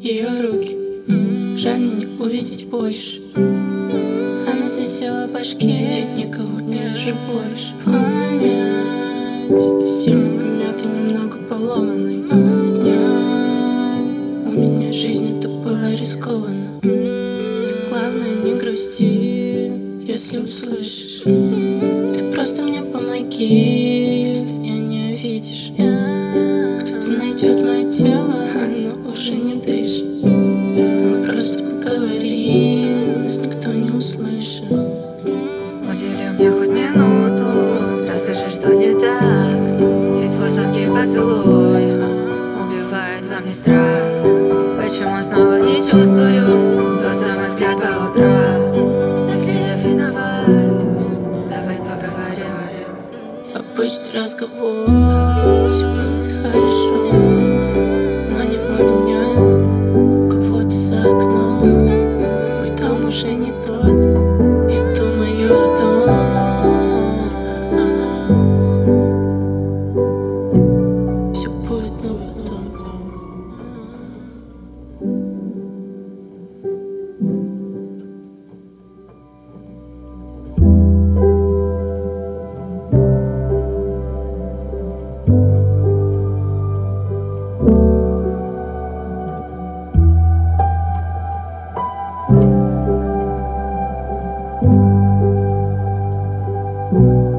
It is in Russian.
ее руки. Жаль мне не увидеть больше. Она засела в башке, чуть никого не вижу больше. Память сильно помятый, немного поломанный. У меня жизнь это было рискованно. Ты главное не грусти, если услышишь. Ты просто мне помоги, состояние видишь. Кто-то найдет мое тело, оно уже не дышит. Мы просто поговорим, нас никто не услышит. Удели мне хоть минуту, расскажи, что не так. И твой сладкий поцелуй убивает во мне страх. Почему снова не чувствую тот самый взгляд по утрам? Если я виноват, давай поговорим. Обычный разговор, всё будет хорошо, но не у меня, у кого-то за окном. Мой дом уже не тот, я думаю о том. Все будет, но потом. Thank you.